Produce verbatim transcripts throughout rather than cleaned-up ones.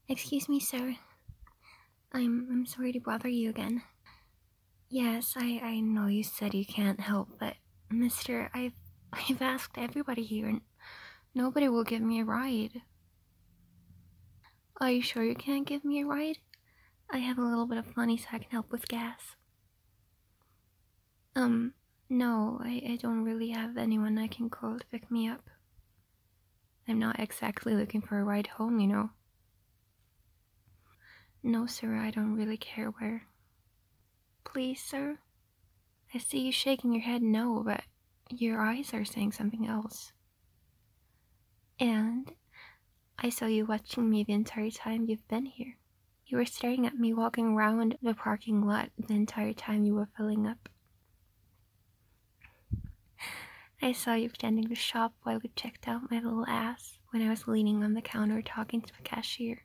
Excuse me, sir. I'm I'm sorry to bother you again. Yes, I, I know you said you can't help, but mister, I've I've asked everybody here and nobody will give me a ride. Are you sure you can't give me a ride? I have a little bit of money so I can help with gas. Um, no, I, I don't really have anyone I can call to pick me up. I'm not exactly looking for a ride home, you know. No, sir, I don't really care where. Please, sir? I see you shaking your head no, but your eyes are saying something else. And I saw you watching me the entire time you've been here. You were staring at me walking around the parking lot the entire time you were filling up. I saw you pretending to shop while you checked out my little ass when I was leaning on the counter talking to the cashier.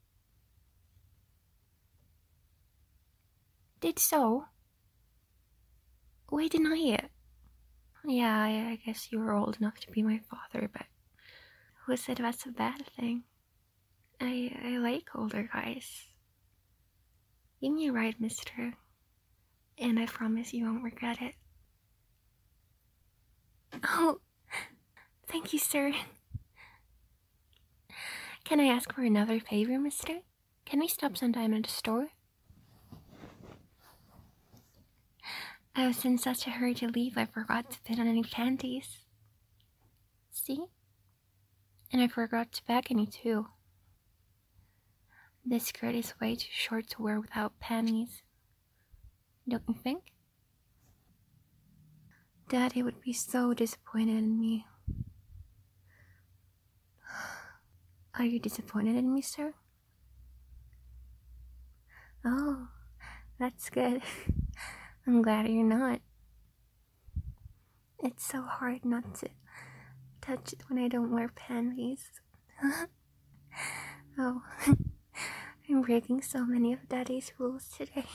Did so? Why deny it? Yeah, I, I guess you were old enough to be my father, but who said that's a bad thing? I I like older guys. Give me a ride, mister, and I promise you won't regret it. Oh, thank you, sir. Can I ask for another favor, mister? Can we stop sometime at a store? I was in such a hurry to leave I forgot to put on any panties. See? And I forgot to pack any too. This skirt is way too short to wear without panties. Don't you think? Daddy would be so disappointed in me. Are you disappointed in me, sir? Oh, that's good. I'm glad you're not. It's so hard not to touch it when I don't wear panties. Oh, I'm breaking so many of Daddy's rules today.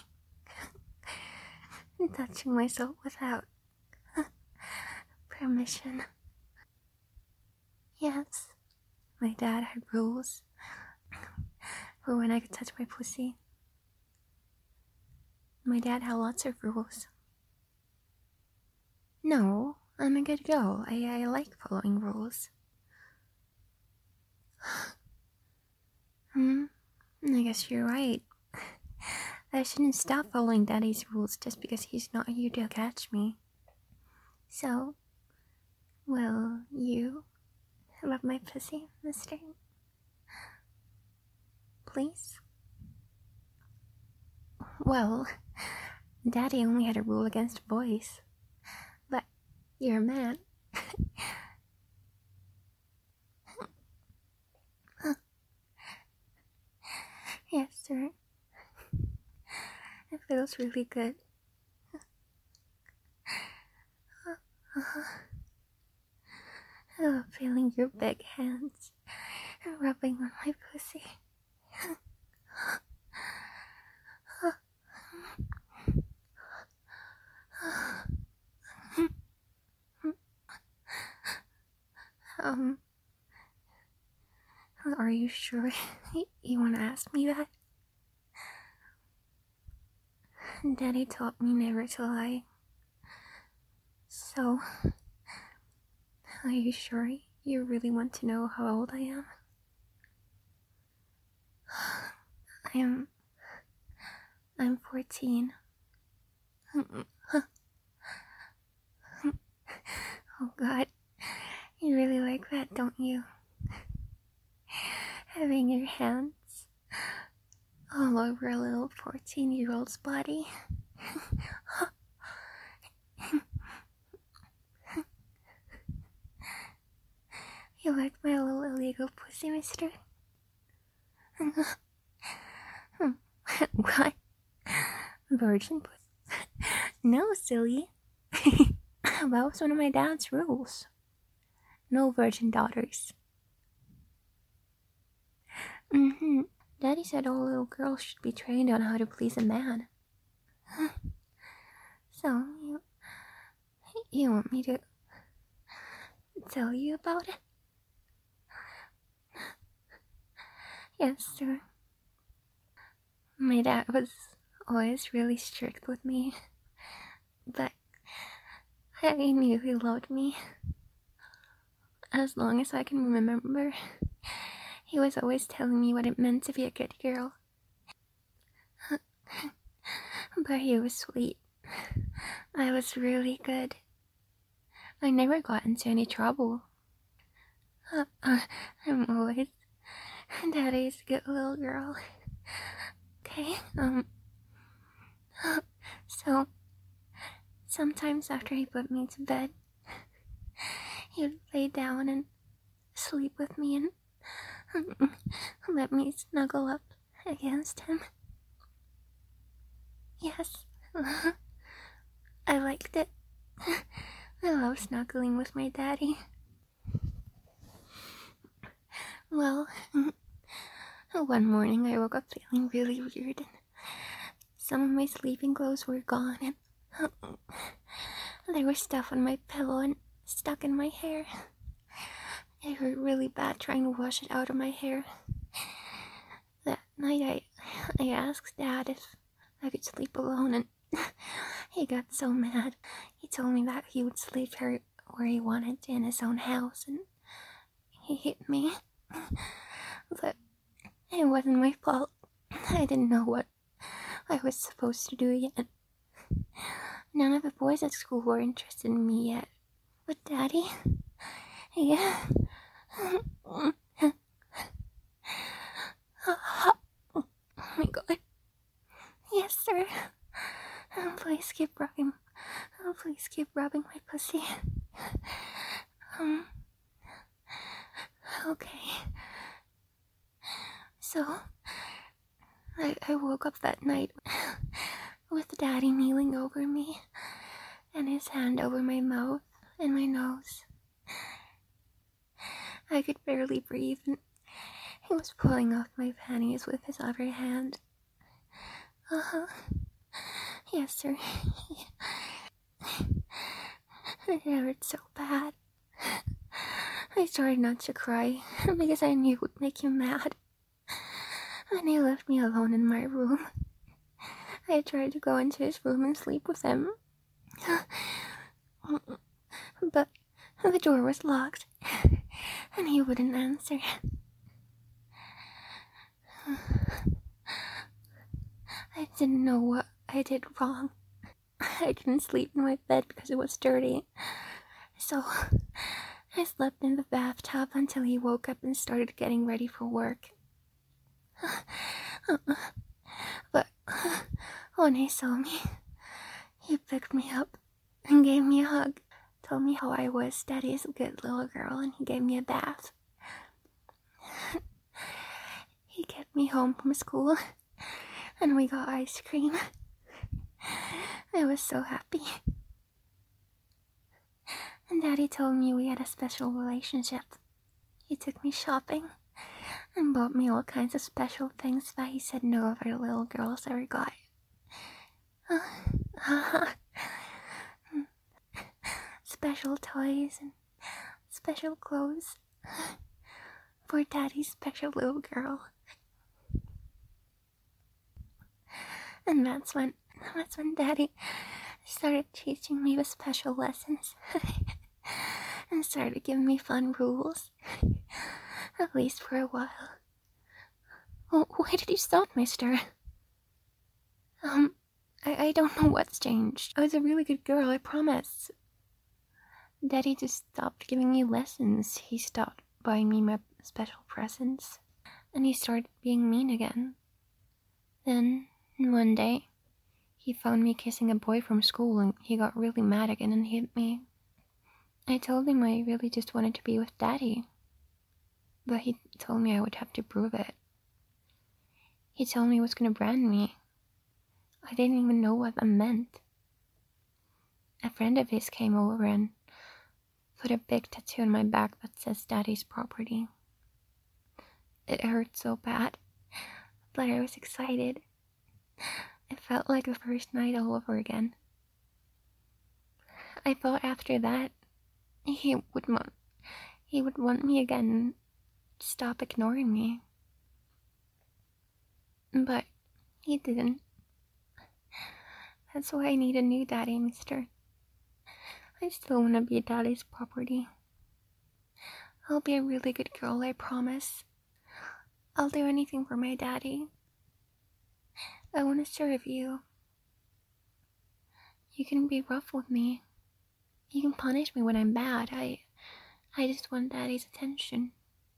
I'm touching myself without permission. Yes, my dad had rules for when I could touch my pussy. My dad had lots of rules. No, I'm a good girl. I, I like following rules. Hmm, I guess you're right. I shouldn't stop following Daddy's rules just because he's not here to catch me. So, will you rub my pussy, mister? Please? Well, Daddy only had a rule against boys. But you're a man. Yes, sir. It feels really good. Oh, feeling your big hands rubbing on my pussy. Um, are you sure you want to ask me that? Daddy taught me never to lie. So, are you sure you really want to know how old I am? I'm... I'm fourteen. Oh God, you really like that, don't you? Having your hands all over a little fourteen-year-old's body. You like my little illegal pussy, mister? What? Virgin pussy? No, silly. That was one of my dad's rules. No virgin daughters. Mm-hmm. Daddy said all little girls should be trained on how to please a man. So, you, you want me to tell you about it? Yes, sir. My dad was always really strict with me, but I knew he loved me. As long as I can remember, he was always telling me what it meant to be a good girl. But he was sweet. I was really good. I never got into any trouble. Uh, uh, I'm always Daddy's good little girl. Okay, um, so, sometimes after he put me to bed, he'd lay down and sleep with me and let me snuggle up against him. Yes, I liked it. I love snuggling with my daddy. Well, one morning I woke up feeling really weird and some of my sleeping clothes were gone and there was stuff on my pillow and stuck in my hair. It hurt really bad trying to wash it out of my hair. That night I, I asked Dad if I could sleep alone and he got so mad. He told me that he would sleep where, where he wanted in his own house and he hit me. But it wasn't my fault. I didn't know what I was supposed to do yet. None of the boys at school were interested in me yet. But Daddy, yeah. Oh my god. Yes, sir. Oh, please keep rubbing. Oh, please keep rubbing my pussy. Um. Okay. So, I, I woke up that night with Daddy kneeling over me and his hand over my mouth and my nose. I could barely breathe and he was pulling off my panties with his other hand. Uh-huh. Yes, sir. It hurt so bad. I started not to cry because I knew it would make him mad. And he left me alone in my room. I tried to go into his room and sleep with him. But the door was locked and he wouldn't answer. I didn't know what I did wrong. I didn't sleep in my bed because it was dirty. So I slept in the bathtub until he woke up and started getting ready for work. But when he saw me, he picked me up and gave me a hug, told me how I was Daddy's good little girl, and he gave me a bath. He kept me home from school and we got ice cream. I was so happy. And Daddy told me we had a special relationship. He took me shopping and bought me all kinds of special things that he said no other little girls ever got. Special toys and special clothes for Daddy's special little girl. And that's when, that's when Daddy started teaching me the special lessons and started giving me fun rules, at least for a while. Oh, why did you stop, mister? Um, I, I don't know what's changed. I was a really good girl, I promise. Daddy just stopped giving me lessons. He stopped buying me my special presents. And he started being mean again. Then, one day, he found me kissing a boy from school and he got really mad again and hit me. I told him I really just wanted to be with Daddy. But he told me I would have to prove it. He told me he was gonna brand me. I didn't even know what that meant. A friend of his came over and put a big tattoo on my back that says Daddy's property. It hurt so bad, but I was excited. It felt like the first night all over again. I thought after that, he would want, he would want me again, stop ignoring me. But He didn't. That's why I need a new daddy, mister. I still want to be daddy's property. I'll be a really good girl, I promise. I'll do anything for my daddy. I want to serve you. You can be rough with me. You can punish me when I'm bad. I I just want daddy's attention.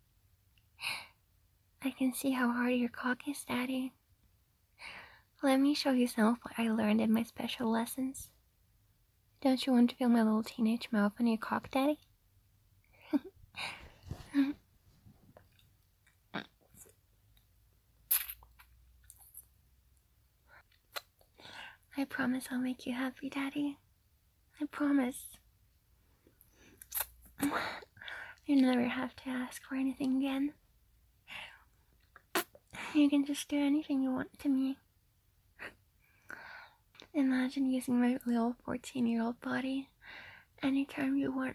I can see how hard your cock is, daddy. Let me show you some of what I learned in my special lessons. Don't you want to feel my little teenage mouth on your cock, daddy? I promise I'll make you happy, daddy. I promise. You never have to ask for anything again. You can just do anything you want to me. Imagine using my little fourteen-year-old body anytime you want.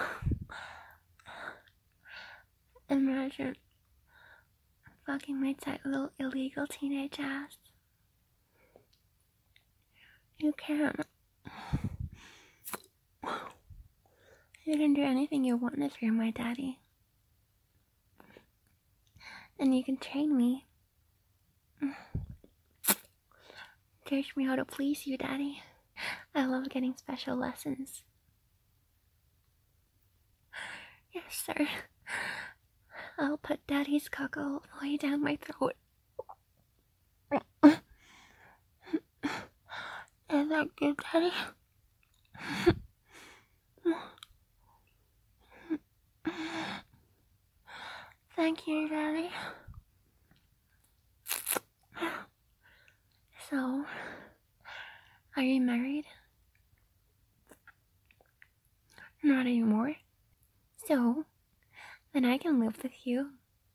Imagine fucking my tight little illegal teenage ass. You can. You can do anything you want if you're my daddy. And you can train me. Teach me how to please you, daddy. I love getting special lessons. Yes, sir. I'll put daddy's cock all the way down my throat. Is that good, daddy? Thank you, daddy. So, are you married? Not anymore. So, then I can live with you.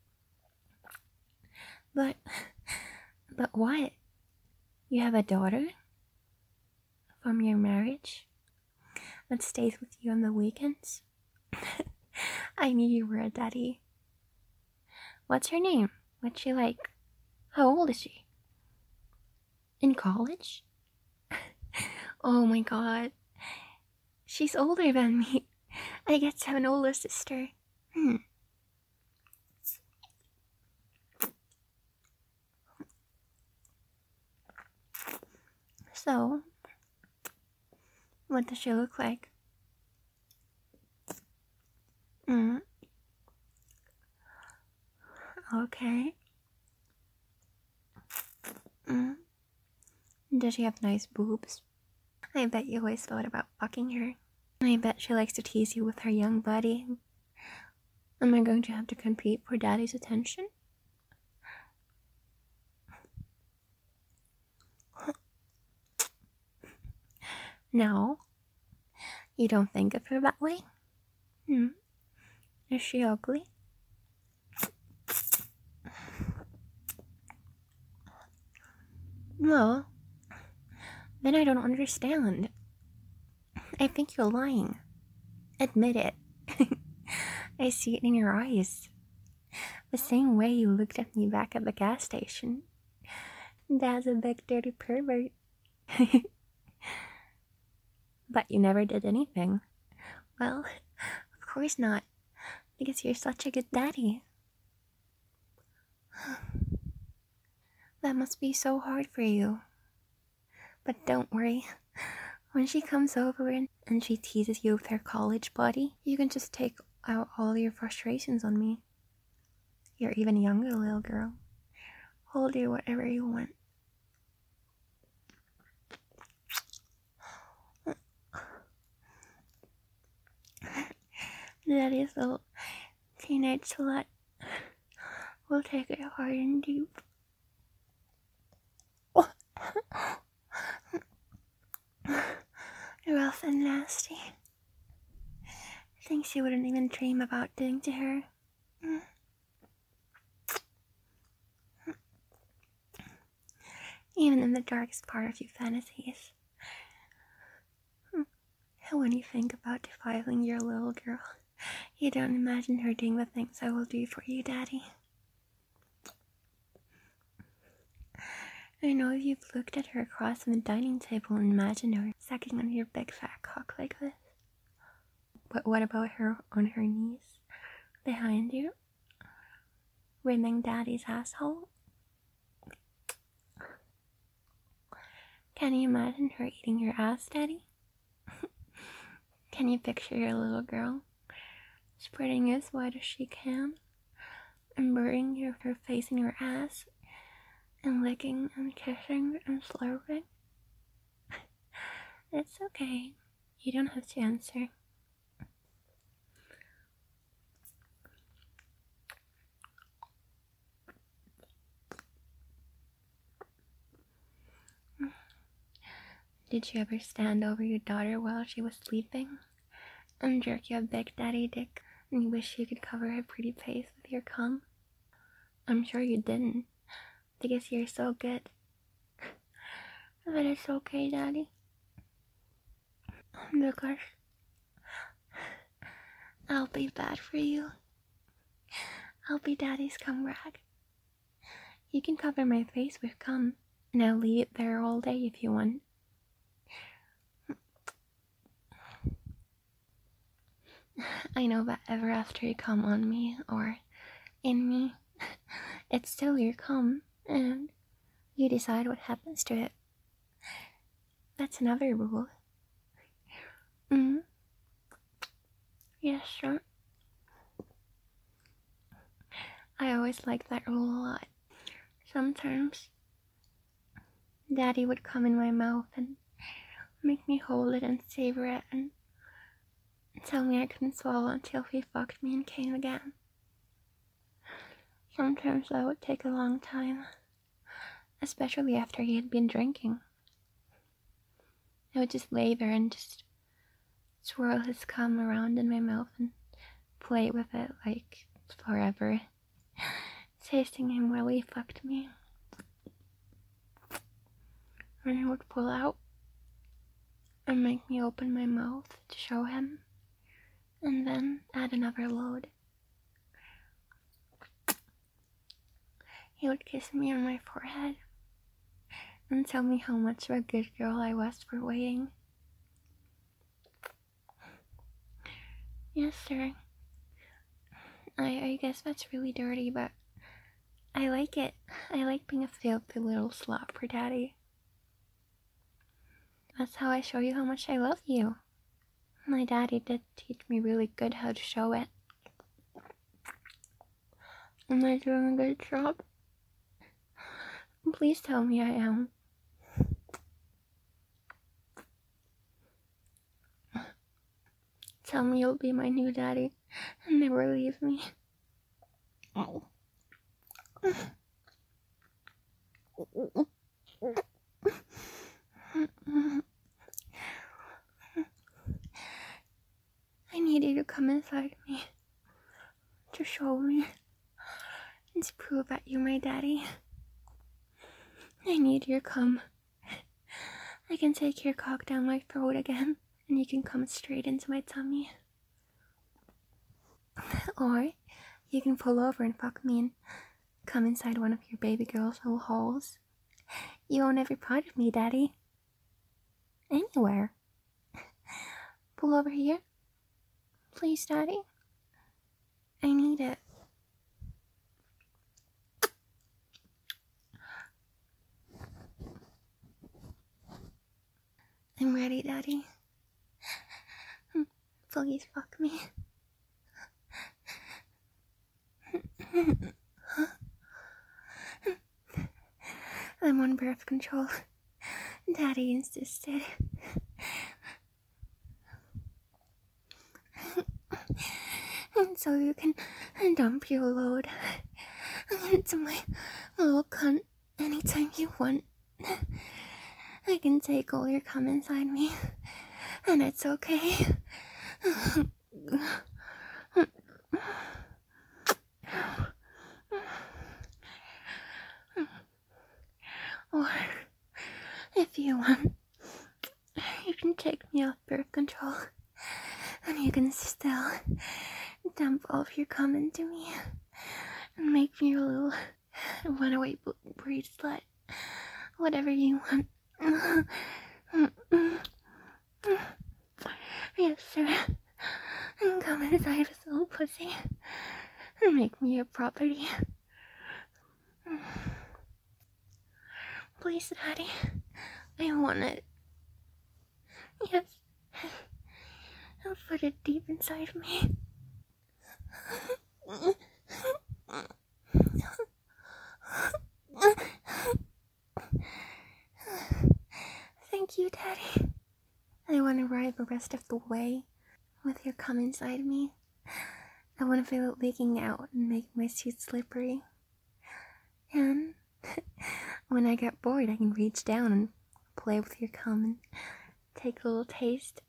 But, but what? You have a daughter? From your marriage? That stays with you on the weekends? I knew you were a daddy. What's her name? What's she like? How old is she? In college? Oh my god. She's older than me. I get to have an older sister. Hmm. So, what does she look like? Hmm. Okay. Hmm. Does she have nice boobs? I bet you always thought about fucking her. I bet she likes to tease you with her young body. Am I going to have to compete for daddy's attention? No. You don't think of her that way? Hmm. Is she ugly? Well, then I don't understand. I think you're lying. Admit it. I see it in your eyes. The same way you looked at me back at the gas station. Dad's a big dirty pervert. But you never did anything. Well, of course not. Because you're such a good daddy. That must be so hard for you. But don't worry. When she comes over and, and she teases you with her college body, you can just take out all your frustrations on me. You're even younger, little girl. I'll do whatever you want. Daddy's little teenage slut will take it hard and deep. Rough and nasty. Things you wouldn't even dream about doing to her. Even in the darkest part of your fantasies. When you think about defiling your little girl, you don't imagine her doing the things I will do for you, Daddy. I know you've looked at her across from the dining table and imagined her sucking on your big fat cock like this. But what about her on her knees, behind you, rimming Daddy's asshole? Can you imagine her eating your ass, Daddy? Can you picture your little girl spreading as wide as she can and burying your, her face in your ass and licking and kissing and slurping? It's okay. You don't have to answer. Did you ever stand over your daughter while she was sleeping and jerk your big daddy dick and you wish you could cover her pretty face with your cum? I'm sure you didn't, because you're so good. But it's okay, Daddy. Because I'll be bad for you. I'll be Daddy's cum rag. You can cover my face with cum, and I'll leave it there all day if you want. I know that ever after you come on me, or in me, it's still your cum, and you decide what happens to it. That's another rule. Mm-hmm. Yes, sir. I always liked that rule a lot. Sometimes Daddy would come in my mouth and make me hold it and savor it and tell me I couldn't swallow until he fucked me and came again. Sometimes that would take a long time, especially after he had been drinking. I would just lay there and just swirl his cum around in my mouth and play with it like forever, tasting him while he fucked me. And he would pull out and make me open my mouth to show him, and then add another load. He would kiss me on my forehead and tell me how much of a good girl I was for waiting. Yes, sir. I, I guess that's really dirty, but I like it. I like being a filthy little slut for Daddy. That's how I show you how much I love you. My daddy did teach me really good how to show it. Am I doing a good job? Please tell me I am. Tell me you'll be my new daddy and never leave me. Oh. I need you to come inside me to show me and to prove that you're my daddy. I need your cum. I can take your cock down my throat again, and you can come straight into my tummy. Or you can pull over and fuck me and come inside one of your baby girl's little holes. You own every part of me, Daddy. Anywhere. Pull over here. Please, Daddy. I need it. I'm ready, Daddy. Please fuck me. I'm on birth control. Daddy insisted. So you can dump your load into my little cunt anytime you want. I can take all your cum inside me, and it's okay. Or, if you want, you can take me off birth control, and you can still dump all of your cum into me, and make me a little runaway breed slut Whatever you want. Yes, sir. Come inside with little pussy and make me your property. Please, Daddy. I want it. Yes. I'll put it deep inside me. Thank you, Daddy. I want to ride the rest of the way with your cum inside me. I want to feel it leaking out and make my suit slippery. And when I get bored, I can reach down and play with your cum and take a little taste.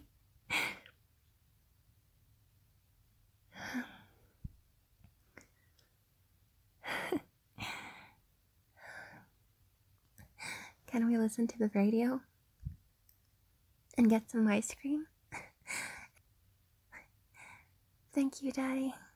Can we listen to the radio? And get some ice cream? Thank you, Daddy.